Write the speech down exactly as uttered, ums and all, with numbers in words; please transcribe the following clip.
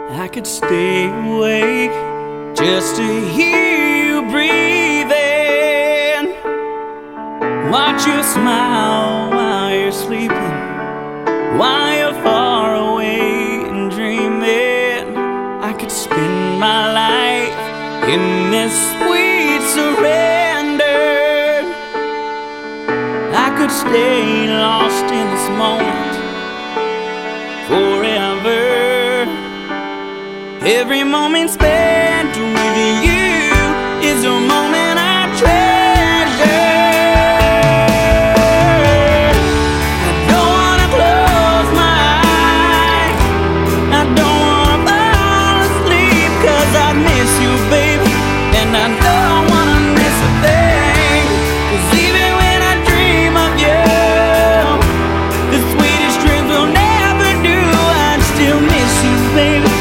I could stay awake just to hear you breathing, watch you smile while you're sleeping, while you're far away and dreaming. I could spend my life in this sweet surrender. I could stay lost in this moment forever. Every moment spent with you is a moment I treasure. I don't wanna close my eyes, I don't wanna fall asleep, 'cause I miss you, baby, and I don't wanna miss a thing. 'Cause even when I dream of you, the sweetest dreams will never do. I still miss you, baby.